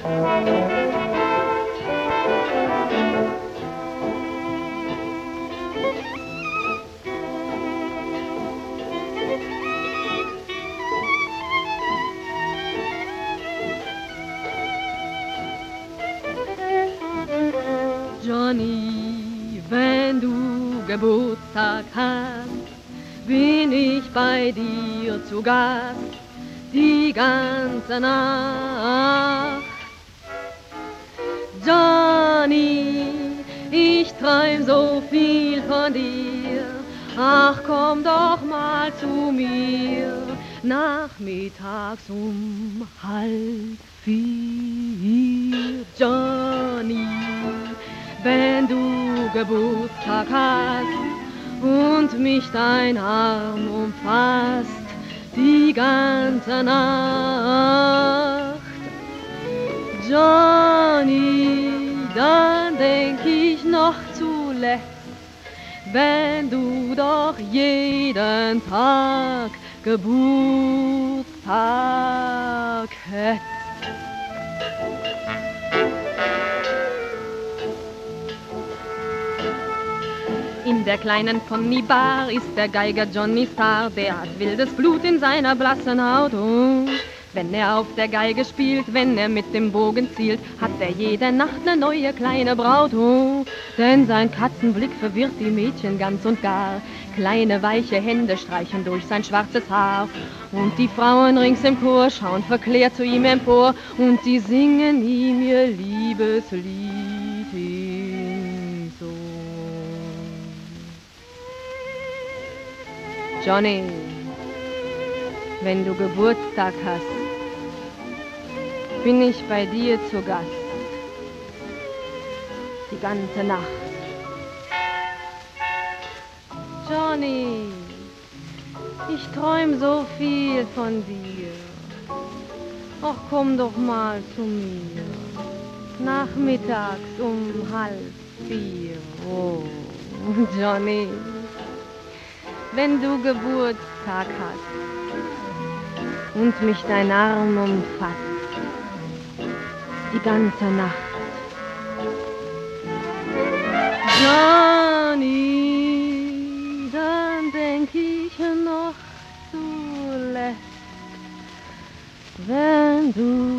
Johnny, wenn du Geburtstag hast, bin ich bei dir zu Gast die ganze Nacht. Johnny, ich träum so viel von dir, ach komm doch mal zu mir, nachmittags 3:30. Johnny, wenn du Geburtstag hast und mich dein Arm umfasst die ganze Nacht. Johnny, dann denk ich noch zuletzt, wenn du doch jeden Tag Geburtstag hättest. In der kleinen Ponybar ist der Geiger Johnny Star, der hat wildes Blut in seiner blassen Haut. Und wenn er auf der Geige spielt, wenn er mit dem Bogen zielt, hat er jede Nacht eine neue kleine Braut. Oh, denn sein Katzenblick verwirrt die Mädchen ganz und gar. Kleine weiche Hände streichen durch sein schwarzes Haar. Und die Frauen rings im Chor schauen verklärt zu ihm empor. Und sie singen ihm ihr Liebeslied im Sohn. Johnny, wenn du Geburtstag hast, bin ich bei dir zu Gast die ganze Nacht. Johnny, ich träum so viel von dir, ach komm doch mal zu mir, nachmittags 3:30. Oh, Johnny, wenn du Geburtstag hast und mich dein Arm umfasst die ganze Nacht. Johnny, dann denk ich noch zuletzt, wenn du